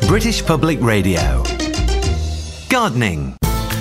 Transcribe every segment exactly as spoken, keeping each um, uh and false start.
British Public Radio. Gardening.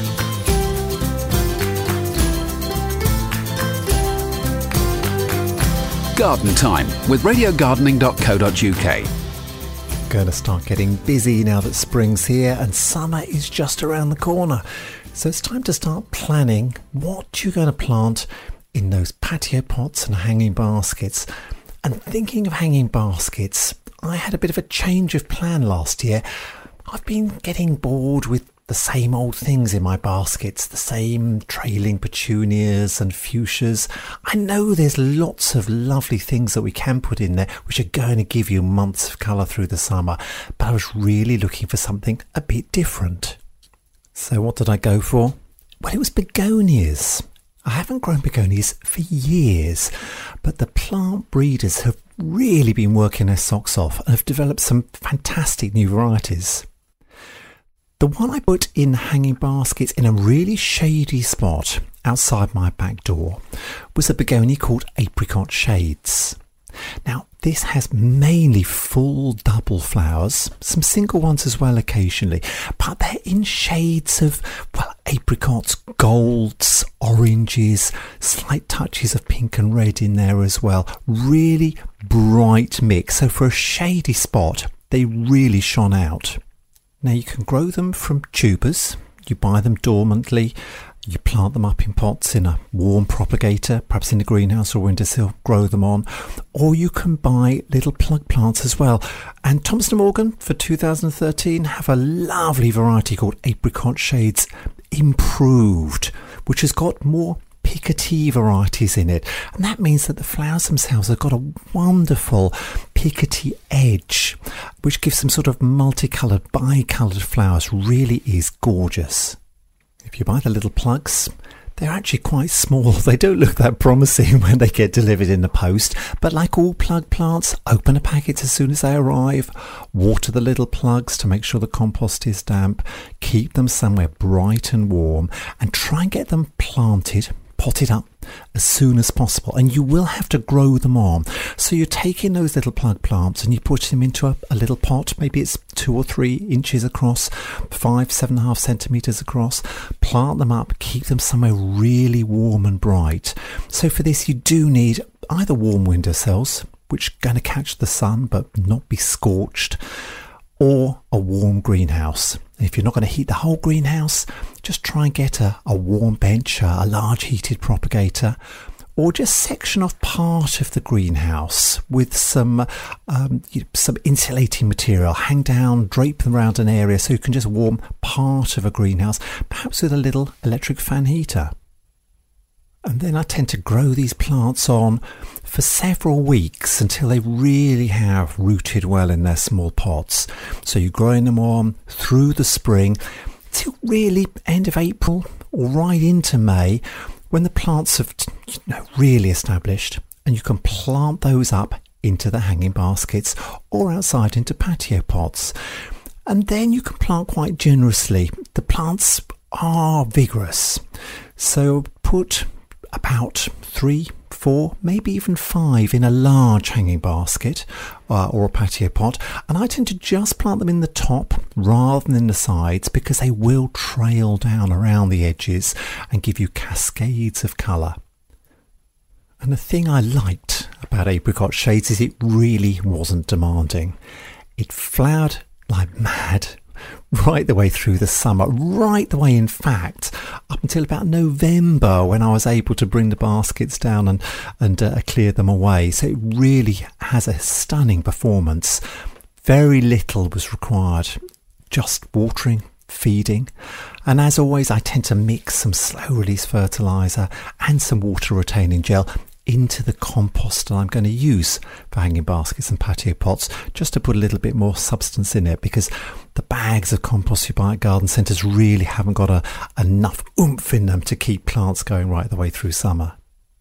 Garden Time with radio gardening dot co dot uk. Going to start getting busy now that spring's here and summer is just around the corner. So it's time to start planning what you're going to plant in those patio pots and hanging baskets. And thinking of hanging baskets, I had a bit of a change of plan last year. I've been getting bored with the same old things in my baskets, the same trailing petunias and fuchsias. I know there's lots of lovely things that we can put in there which are going to give you months of colour through the summer, but I was really looking for something a bit different. So what did I go for? Well, it was begonias. I haven't grown begonias for years, but the plant breeders have really been working their socks off and have developed some fantastic new varieties. The one I put in hanging baskets in a really shady spot outside my back door was a begonia called Apricot Shades. Now, this has mainly full double flowers, some single ones as well occasionally, but they're in shades of, well, apricots, golds, oranges, slight touches of pink and red in there as well. Really bright mix. So for a shady spot, they really shone out. Now you can grow them from tubers. You buy them dormantly. You plant them up in pots in a warm propagator, perhaps in a greenhouse or windowsill, grow them on. Or you can buy little plug plants as well. And Thompson and Morgan for two thousand thirteen have a lovely variety called Apricot Shades Improved, which has got more Picotee varieties in it, and that means that the flowers themselves have got a wonderful Picotee edge, which gives them sort of multicoloured, bicoloured flowers. Really is gorgeous. If you buy the little plugs, they're actually quite small. They don't look that promising when they get delivered in the post, but like all plug plants, open a packet as soon as they arrive, water the little plugs to make sure the compost is damp, keep them somewhere bright and warm, and try and get them planted, potted up as soon as possible, and you will have to grow them on. So you're taking those little plug plants and you put them into a, a little pot, maybe it's two or three inches across, five, seven and a half centimetres across, plant them up, keep them somewhere really warm and bright. So for this you do need either warm windowsills, which are going to catch the sun but not be scorched, or a warm greenhouse. And if you're not going to heat the whole greenhouse, just try and get a, a warm bench, a, a large heated propagator, or just section off part of the greenhouse with some um, you know, some insulating material. Hang down, drape them around an area so you can just warm part of a greenhouse, perhaps with a little electric fan heater. And then I tend to grow these plants on for several weeks until they really have rooted well in their small pots. So you're growing them on through the spring till really end of April or right into May, when the plants have, you know, really established, and you can plant those up into the hanging baskets or outside into patio pots. And then you can plant quite generously. The plants are vigorous, so put about three, four, maybe even five in a large hanging basket uh, or a patio pot, and I tend to just plant them in the top rather than in the sides because they will trail down around the edges and give you cascades of colour. And the thing I liked about Apricot Shades is it really wasn't demanding. It flowered like mad right the way through the summer, right the way, in fact, up until about November, when I was able to bring the baskets down and, and uh, clear them away. So it really has a stunning performance. Very little was required, just watering, feeding, and as always I tend to mix some slow release fertiliser and some water retaining gel into the compost that I'm going to use for hanging baskets and patio pots, just to put a little bit more substance in it, because the bags of compost you buy at garden centres really haven't got a, enough oomph in them to keep plants going right the way through summer.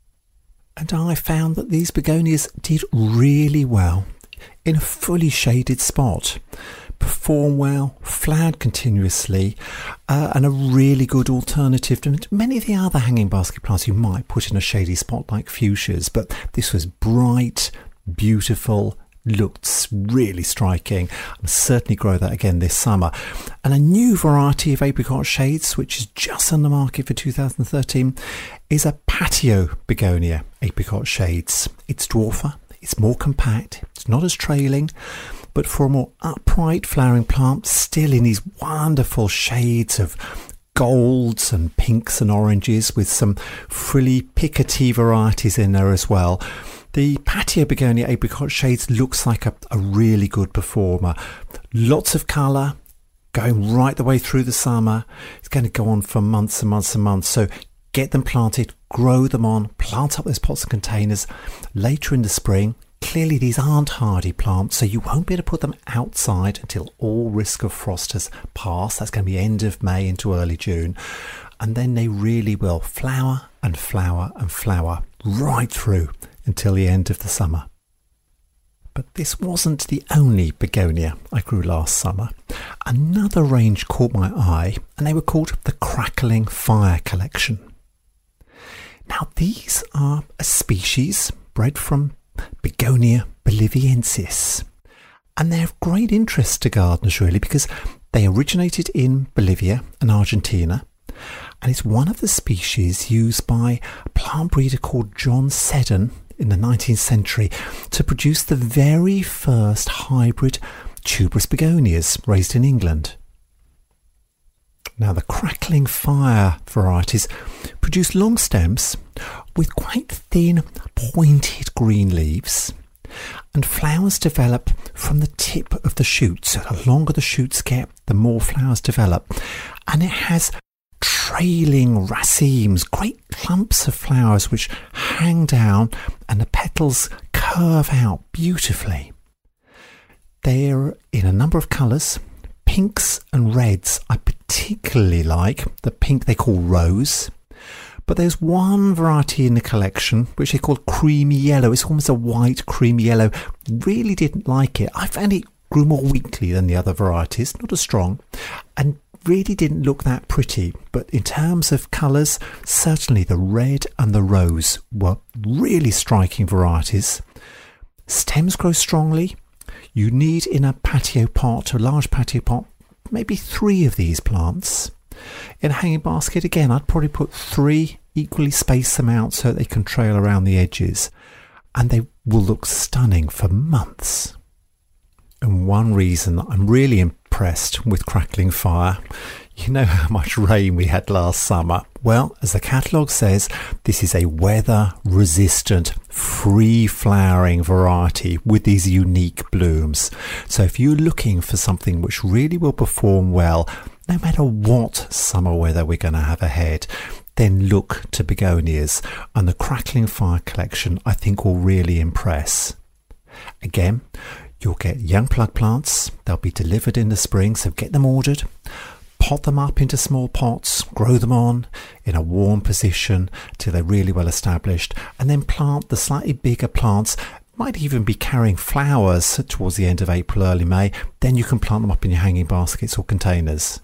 And I found that these begonias did really well in a fully shaded spot. Perform well, flowered continuously, uh, and a really good alternative to many of the other hanging basket plants you might put in a shady spot like fuchsias. But this was bright, beautiful, looks really striking. I'll certainly grow that again this summer. And a new variety of apricot shades, which is just on the market for two thousand thirteen, is a patio begonia apricot shades. It's dwarfer, it's more compact, it's not as trailing, but for a more upright flowering plant, still in these wonderful shades of golds and pinks and oranges with some frilly picotee varieties in there as well. The patio begonia apricot shades looks like a, a really good performer. Lots of colour, going right the way through the summer. It's going to go on for months and months and months. So get them planted, grow them on, plant up those pots and containers later in the spring. Clearly these aren't hardy plants, so you won't be able to put them outside until all risk of frost has passed. That's going to be end of May into early June. And then they really will flower and flower and flower right through until the end of the summer. But this wasn't the only begonia I grew last summer. Another range caught my eye, and they were called the Crackling Fire Collection. Now these are a species bred from Begonia boliviensis, and they're of great interest to gardeners really because they originated in Bolivia and Argentina, and it's one of the species used by a plant breeder called John Seddon in the nineteenth century to produce the very first hybrid tuberous begonias raised in England. Now the Crackling Fire varieties produce long stems with quite thin, pointed green leaves, and flowers develop from the tip of the shoots. So the longer the shoots get, the more flowers develop. And it has trailing racemes, great clumps of flowers which hang down and the petals curve out beautifully. They're in a number of colours. Pinks and reds I particularly like. The pink they call rose. But there's one variety in the collection which they call creamy yellow. It's almost a white creamy yellow. Really didn't like it. I found it grew more weakly than the other varieties, not as strong, and really didn't look that pretty. But in terms of colours, certainly the red and the rose were really striking varieties. Stems grow strongly. You need in a patio pot, a large patio pot, maybe three of these plants. In a hanging basket, again, I'd probably put three, equally space them out so they can trail around the edges. And they will look stunning for months. And one reason that I'm really impressed with Crackling Fire, you know how much rain we had last summer. Well, as the catalogue says, this is a weather-resistant, free-flowering variety with these unique blooms. So if you're looking for something which really will perform well, no matter what summer weather we're going to have ahead, then look to begonias. And the Crackling Fire collection, I think, will really impress. Again, you'll get young plug plants. They'll be delivered in the spring, so get them ordered. Pot them up into small pots, grow them on in a warm position till they're really well established, and then plant the slightly bigger plants. Might even be carrying flowers towards the end of April, early May. Then you can plant them up in your hanging baskets or containers.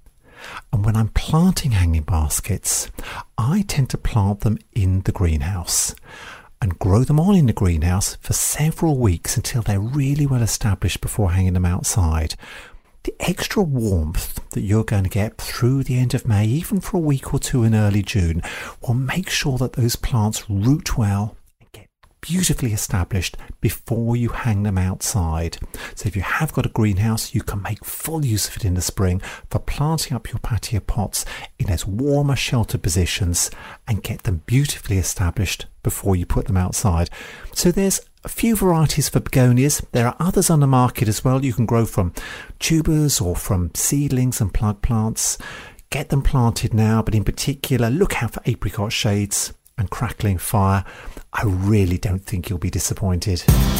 And when I'm planting hanging baskets, I tend to plant them in the greenhouse and grow them on in the greenhouse for several weeks until they're really well established before hanging them outside. The extra warmth that you're going to get through the end of May, even for a week or two in early June, will make sure that those plants root well and get beautifully established before you hang them outside. So if you have got a greenhouse, you can make full use of it in the spring for planting up your patio pots in those warmer shelter positions and get them beautifully established before you put them outside. So there's a few varieties for begonias. There are others on the market as well. You can grow from tubers or from seedlings and plug plants. Get them planted now, but in particular, look out for apricot shades and Crackling Fire. I really don't think you'll be disappointed.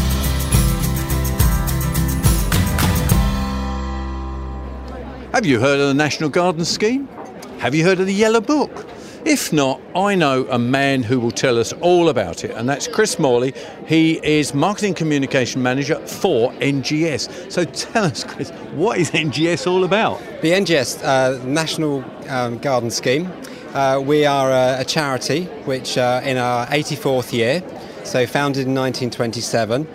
Have you heard of the National Garden Scheme? Have you heard of the Yellow Book? If not, I know a man who will tell us all about it, and that's Chris Morley. He is Marketing Communication Manager for N G S. So tell us, Chris, what is N G S all about? The N G S, uh, National um, Garden Scheme, uh, we are a, a charity which uh, in our eighty-fourth year, so founded in nineteen twenty-seven,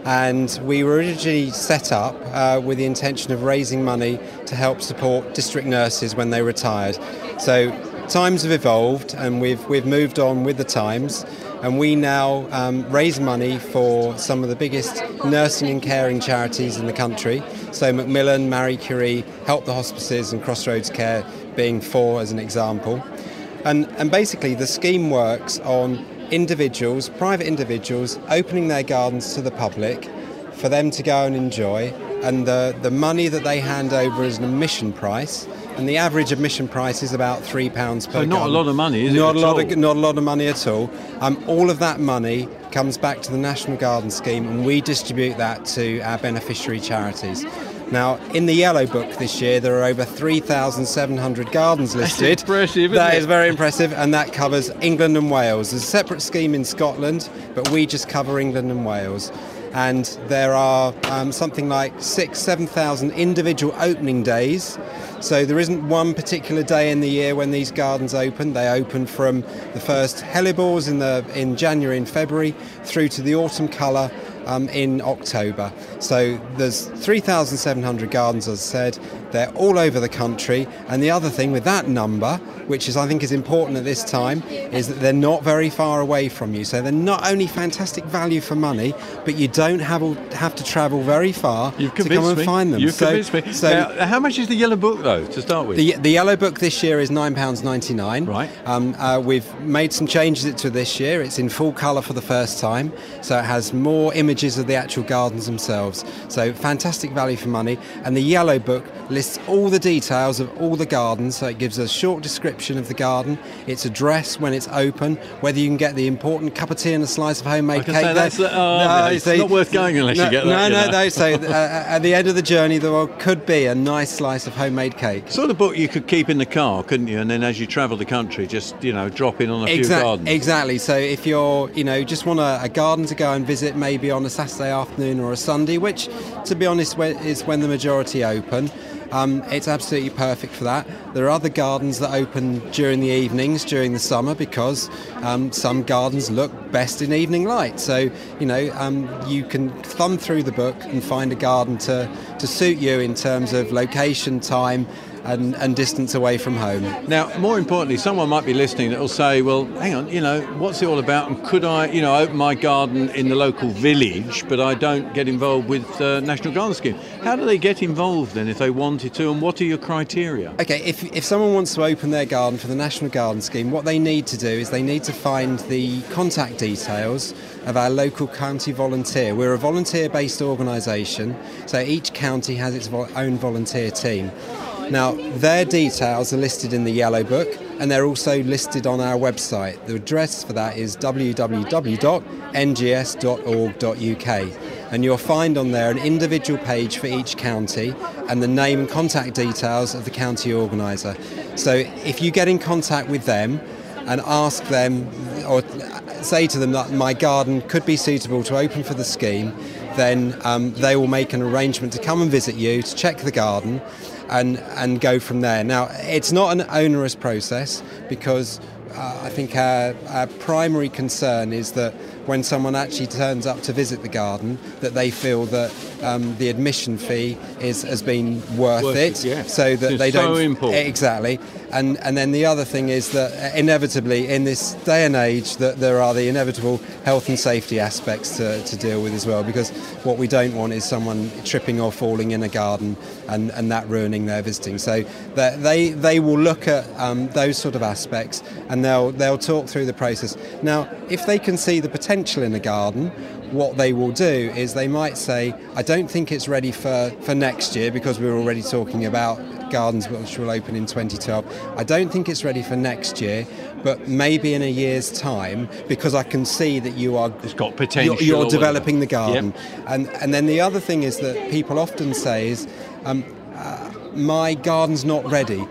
and we were originally set up uh, with the intention of raising money to help support district nurses when they retired. So times have evolved, and we've we've moved on with the times, and we now um, raise money for some of the biggest nursing and caring charities in the country. So Macmillan, Marie Curie, Help the Hospices and Crossroads Care being four as an example. And, and basically the scheme works on individuals, private individuals, opening their gardens to the public for them to go and enjoy, and the, the money that they hand over is an admission price, and the average admission price is about three pounds per So not garden. a lot of money, is not it? A lot at of, not a lot of money at all. Um, all of that money comes back to the National Garden Scheme, and we distribute that to our beneficiary charities. Now, in the Yellow Book this year, there are over three thousand seven hundred gardens listed. That's impressive, isn't That it? is very impressive, and that covers England and Wales. There's a separate scheme in Scotland, but we just cover England and Wales. And there are um, something like six, seven thousand individual opening days. So there isn't one particular day in the year when these gardens open. They open from the first hellebores in the in January and February through to the autumn colour um, in October. So there's three thousand seven hundred gardens, as I said. They're all over the country. And the other thing with that number, which is I think is important at this time, is that they're not very far away from you. So they're not only fantastic value for money, but you don't have have to travel very far You've to come convinced and me. find them. You've so, convinced me. So Now, how much is the Yellow Book, though, to start with? the, the Yellow Book this year is nine pounds ninety-nine. Right. Um, uh, we've made some changes to this year. It's in full colour for the first time, so it has more images of the actual gardens themselves. So fantastic value for money. And the Yellow Book lists all the details of all the gardens, so it gives a short description of the garden, its address when it's open, whether you can get the important cup of tea and a slice of homemade I can cake say there. that's the- oh, no, it's so- not worth going unless no, you get that, No, you no, know. no. So uh, at the end of the journey, there could be a nice slice of homemade cake. Sort of book you could keep in the car, couldn't you? And then as you travel the country, just, you know, drop in on a few Exact- gardens. Exactly. So if you're, you know, just want a, a garden to go and visit, maybe on a Saturday afternoon or a Sunday, which, to be honest, when- is when the majority open. Um, it's absolutely perfect for that. There are other gardens that open during the evenings during the summer because um, some gardens look best in evening light. So, you know, um, you can thumb through the book and find a garden to, to suit you in terms of location, time, and, and distance away from home. Now, more importantly, someone might be listening that will say, well, hang on, you know, what's it all about? And could I, you know, open my garden in the local village, but I don't get involved with the National Garden Scheme? How do they get involved then if they wanted to, and what are your criteria? Okay, if, if someone wants to open their garden for the National Garden Scheme, what they need to do is they need to find the contact details of our local county volunteer. We're a volunteer-based organisation, so each county has its vo- own volunteer team. Now, their details are listed in the Yellow Book, and they're also listed on our website. The address for that is w w w dot n g s dot org dot u k, and you'll find on there an individual page for each county and the name and contact details of the county organiser. So if you get in contact with them and ask them, or say to them that my garden could be suitable to open for the scheme, then um, they will make an arrangement to come and visit you, to check the garden, and and go from there. Now, it's not an onerous process because uh, I think our, our primary concern is that when someone actually turns up to visit the garden, that they feel that um, the admission fee is has been worth, Worth it, it, yeah. so that It's they so don't important. exactly. And and then the other thing is that uh, inevitably in this day and age that there are the inevitable health and safety aspects to, to deal with as well, because what we don't want is someone tripping or falling in a garden and, and that ruining their visiting. So that they they will look at um, those sort of aspects, and they'll they'll talk through the process. Now, if they can see the potential in a garden, what they will do is they might say, I don't think it's ready for, for next year, because we're already talking about gardens which will open in twenty twelve. I don't think it's ready for next year, but maybe in a year's time, because I can see that you are It's got potential. you're, you're or developing the whatever. garden. And and then the other thing is that people often say is, um, uh, my garden's not ready.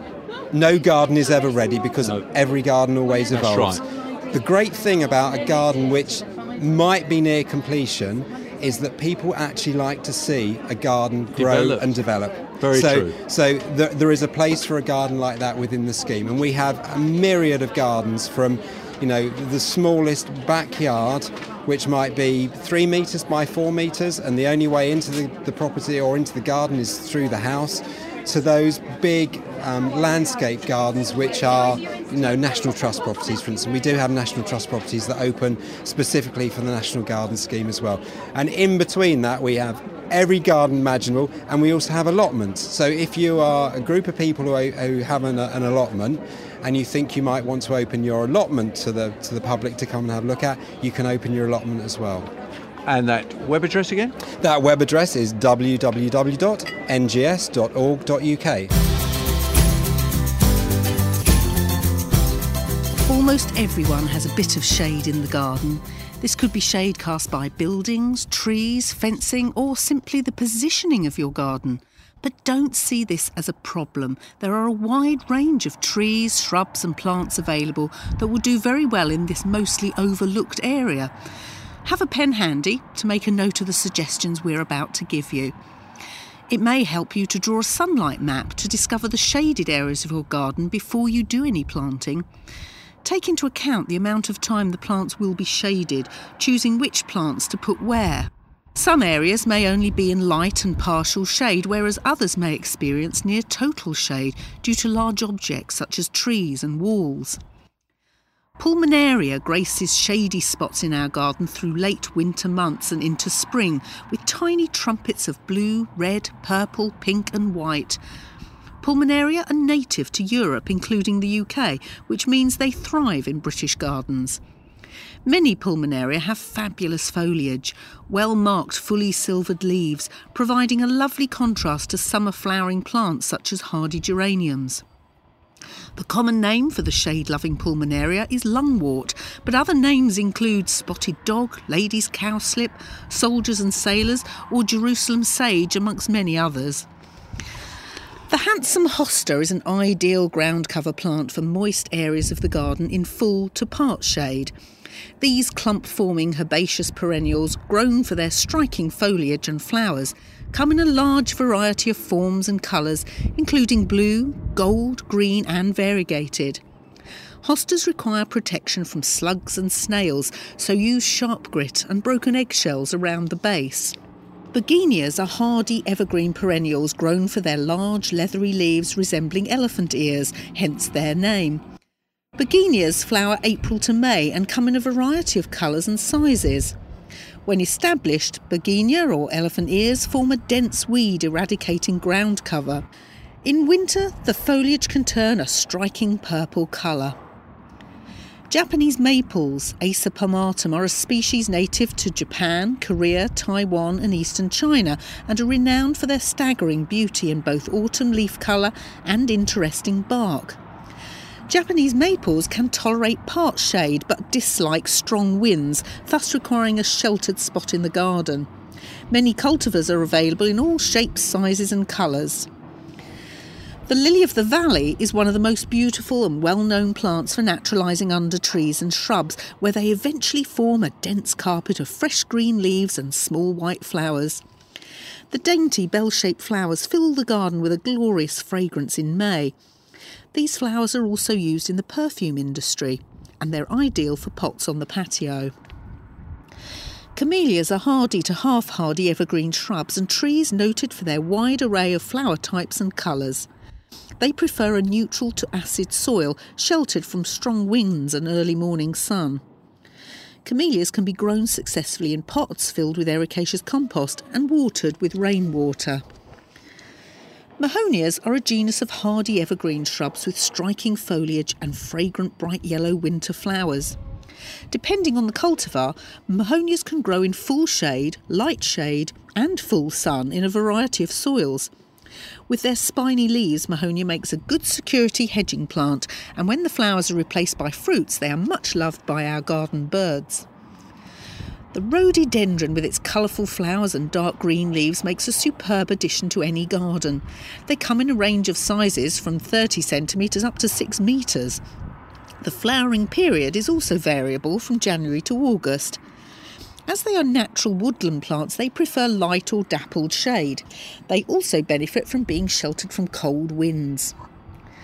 No garden is ever ready, because No. every garden always That's evolves. right. The great thing about a garden which might be near completion is that people actually like to see a garden grow Develop. and develop. Very so, true. So th- there is a place for a garden like that within the scheme, and we have a myriad of gardens, from, you know, the smallest backyard which might be three metres by four metres, and the only way into the, the property or into the garden is through the house, to those big um, landscape gardens which are, you know, National Trust properties, for instance. We do have National Trust properties that open specifically for the National Garden Scheme as well. And in between that we have every garden imaginable, and we also have allotments. So if you are a group of people who, who have an, an allotment and you think you might want to open your allotment to the to the public to come and have a look at, you can open your allotment as well. And that web address again? That web address is w w w dot n g s dot org dot u k. Almost everyone has a bit of shade in the garden. This could be shade cast by buildings, trees, fencing, or simply the positioning of your garden. But don't see this as a problem. There are a wide range of trees, shrubs and plants available that will do very well in this mostly overlooked area. Have a pen handy to make a note of the suggestions we're about to give you. It may help you to draw a sunlight map to discover the shaded areas of your garden before you do any planting. Take into account the amount of time the plants will be shaded, choosing which plants to put where. Some areas may only be in light and partial shade, whereas others may experience near total shade due to large objects such as trees and walls. Pulmonaria graces shady spots in our garden through late winter months and into spring, with tiny trumpets of blue, red, purple, pink and white. Pulmonaria are native to Europe, including the U K, which means they thrive in British gardens. Many pulmonaria have fabulous foliage, well-marked fully silvered leaves, providing a lovely contrast to summer flowering plants such as hardy geraniums. The common name for the shade-loving pulmonaria is lungwort, but other names include spotted dog, ladies' cowslip, soldiers and sailors, or Jerusalem sage, amongst many others. The handsome hosta is an ideal ground cover plant for moist areas of the garden in full to part shade. These clump-forming herbaceous perennials, grown for their striking foliage and flowers, come in a large variety of forms and colours, including blue, gold, green and variegated. Hostas require protection from slugs and snails, so use sharp grit and broken eggshells around the base. Begonias are hardy evergreen perennials grown for their large leathery leaves resembling elephant ears, hence their name. Begonias flower April to May and come in a variety of colours and sizes. When established, begonia or elephant ears form a dense weed eradicating ground cover. In winter, the foliage can turn a striking purple colour. Japanese maples, Acer palmatum, are a species native to Japan, Korea, Taiwan and eastern China and are renowned for their staggering beauty in both autumn leaf colour and interesting bark. Japanese maples can tolerate part shade but dislike strong winds, thus requiring a sheltered spot in the garden. Many cultivars are available in all shapes, sizes and colours. The lily of the valley is one of the most beautiful and well-known plants for naturalising under trees and shrubs, where they eventually form a dense carpet of fresh green leaves and small white flowers. The dainty bell-shaped flowers fill the garden with a glorious fragrance in May. These flowers are also used in the perfume industry, and they're ideal for pots on the patio. Camellias are hardy to half-hardy evergreen shrubs and trees noted for their wide array of flower types and colours. They prefer a neutral to acid soil, sheltered from strong winds and early morning sun. Camellias can be grown successfully in pots filled with ericaceous compost and watered with rainwater. Mahonias are a genus of hardy evergreen shrubs with striking foliage and fragrant bright yellow winter flowers. Depending on the cultivar, Mahonias can grow in full shade, light shade and full sun in a variety of soils. With their spiny leaves, Mahonia makes a good security hedging plant, and when the flowers are replaced by fruits, they are much loved by our garden birds. The rhododendron with its colourful flowers and dark green leaves makes a superb addition to any garden. They come in a range of sizes from thirty centimetres up to six metres. The flowering period is also variable from January to August. As they are natural woodland plants, they prefer light or dappled shade. They also benefit from being sheltered from cold winds.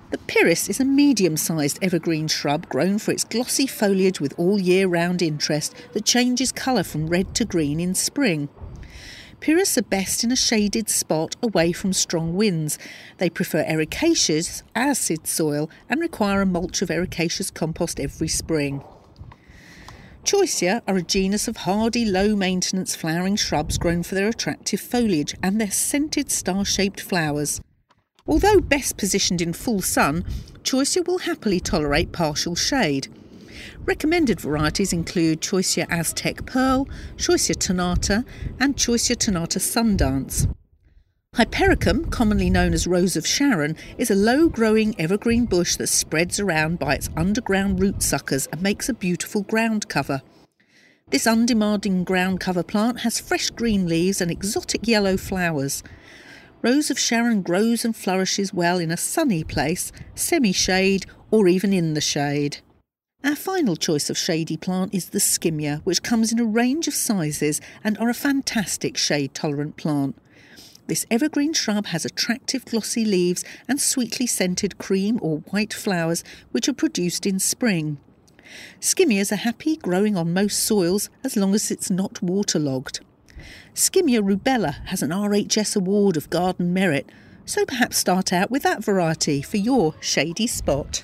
The Pyrrhus is a medium-sized evergreen shrub grown for its glossy foliage with all year-round interest that changes colour from red to green in spring. Pyrrhus are best in a shaded spot away from strong winds. They prefer ericaceous, acid soil and require a mulch of ericaceous compost every spring. Choicea are a genus of hardy, low-maintenance flowering shrubs grown for their attractive foliage and their scented star-shaped flowers. Although best positioned in full sun, Choicea will happily tolerate partial shade. Recommended varieties include Choicea Aztec Pearl, Choicea Tonata and Choicea Tonata Sundance. Hypericum, commonly known as Rose of Sharon, is a low-growing evergreen bush that spreads around by its underground root suckers and makes a beautiful ground cover. This undemanding ground cover plant has fresh green leaves and exotic yellow flowers. Rose of Sharon grows and flourishes well in a sunny place, semi-shade or even in the shade. Our final choice of shady plant is the Skimmia, which comes in a range of sizes and are a fantastic shade-tolerant plant. This evergreen shrub has attractive glossy leaves and sweetly scented cream or white flowers which are produced in spring. Skimmias are happy growing on most soils as long as it's not waterlogged. Skimmia rubella has an R H S Award of Garden Merit, so perhaps start out with that variety for your shady spot.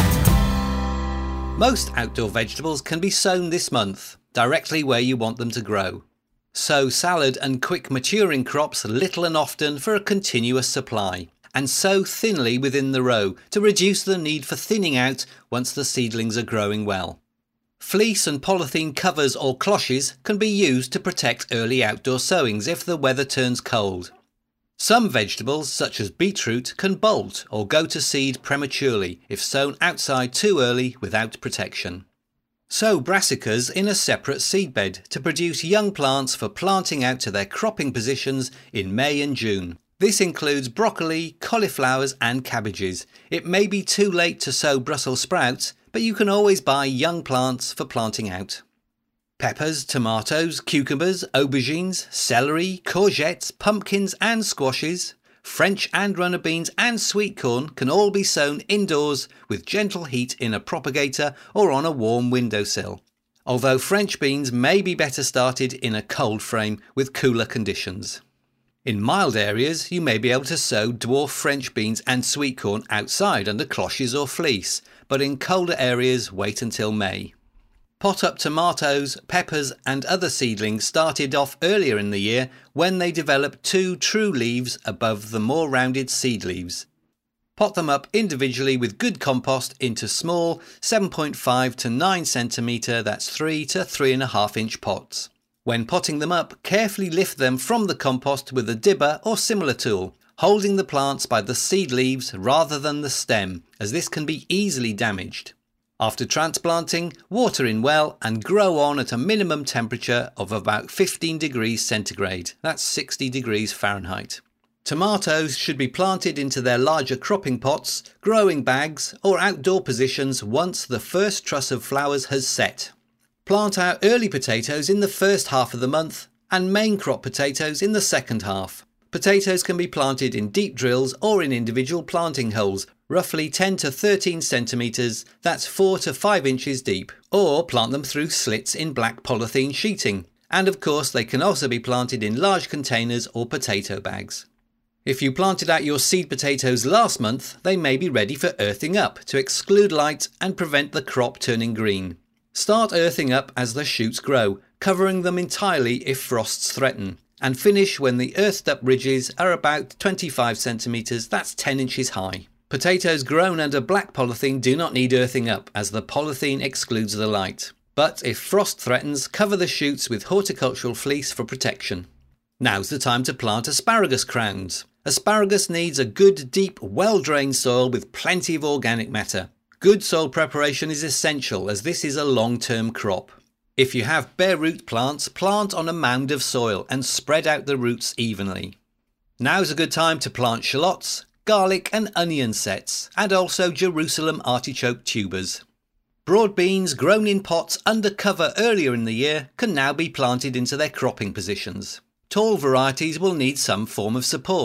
Most outdoor vegetables can be sown this month, directly where you want them to grow. Sow salad and quick maturing crops little and often for a continuous supply, and sow thinly within the row to reduce the need for thinning out once the seedlings are growing well. Fleece and polythene covers or cloches can be used to protect early outdoor sowings if the weather turns cold. Some vegetables, such as beetroot, can bolt or go to seed prematurely if sown outside too early without protection. Sow brassicas in a separate seedbed to produce young plants for planting out to their cropping positions in May and June. This includes broccoli, cauliflowers and cabbages. It may be too late to sow Brussels sprouts, but you can always buy young plants for planting out. Peppers, tomatoes, cucumbers, aubergines, celery, courgettes, pumpkins and squashes, French and runner beans and sweet corn can all be sown indoors with gentle heat in a propagator or on a warm windowsill. Although French beans may be better started in a cold frame with cooler conditions. In mild areas, you may be able to sow dwarf French beans and sweet corn outside under cloches or fleece, but in colder areas wait until May. Pot-up tomatoes, peppers and other seedlings started off earlier in the year when they develop two true leaves above the more rounded seed leaves. Pot them up individually with good compost into small seven point five to nine centimetre, that's three to three and a half inch pots. When potting them up, carefully lift them from the compost with a dibber or similar tool, holding the plants by the seed leaves rather than the stem, as this can be easily damaged. After transplanting, water in well and grow on at a minimum temperature of about fifteen degrees centigrade, that's sixty degrees Fahrenheit. Tomatoes should be planted into their larger cropping pots, growing bags or outdoor positions once the first truss of flowers has set. Plant out early potatoes in the first half of the month and main crop potatoes in the second half. Potatoes can be planted in deep drills or in individual planting holes, roughly ten to thirteen centimetres, that's four to five inches deep, or plant them through slits in black polythene sheeting. And of course they can also be planted in large containers or potato bags. If you planted out your seed potatoes last month, they may be ready for earthing up to exclude light and prevent the crop turning green. Start earthing up as the shoots grow, covering them entirely if frosts threaten, and finish when the earthed up ridges are about twenty-five centimetres, that's ten inches high. Potatoes grown under black polythene do not need earthing up as the polythene excludes the light. But if frost threatens, cover the shoots with horticultural fleece for protection. Now's the time to plant asparagus crowns. Asparagus needs a good, deep, well-drained soil with plenty of organic matter. Good soil preparation is essential as this is a long-term crop. If you have bare root plants, plant on a mound of soil and spread out the roots evenly. Now's a good time to plant shallots, garlic and onion sets, and also Jerusalem artichoke tubers. Broad beans grown in pots under cover earlier in the year can now be planted into their cropping positions. Tall varieties will need some form of support.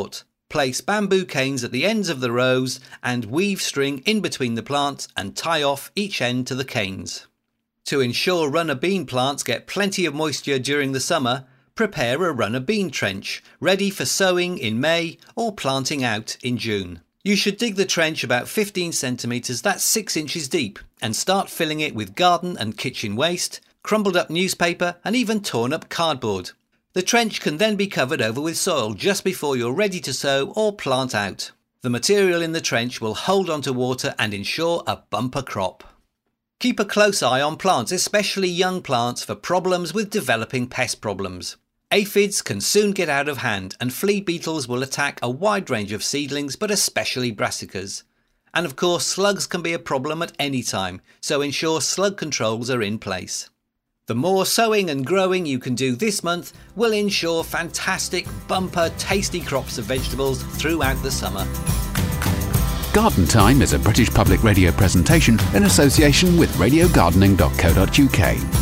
Place bamboo canes at the ends of the rows and weave string in between the plants and tie off each end to the canes. To ensure runner bean plants get plenty of moisture during the summer, prepare a runner bean trench, ready for sowing in May or planting out in June. You should dig the trench about fifteen centimetres, that's six inches deep, and start filling it with garden and kitchen waste, crumbled up newspaper and even torn up cardboard. The trench can then be covered over with soil just before you're ready to sow or plant out. The material in the trench will hold onto water and ensure a bumper crop. Keep a close eye on plants, especially young plants, for problems with developing pest problems. Aphids can soon get out of hand and flea beetles will attack a wide range of seedlings, but especially brassicas. And of course, slugs can be a problem at any time, so ensure slug controls are in place. The more sowing and growing you can do this month will ensure fantastic, bumper, tasty crops of vegetables throughout the summer. Garden Time is a British Public Radio presentation in association with radio gardening dot co dot uk.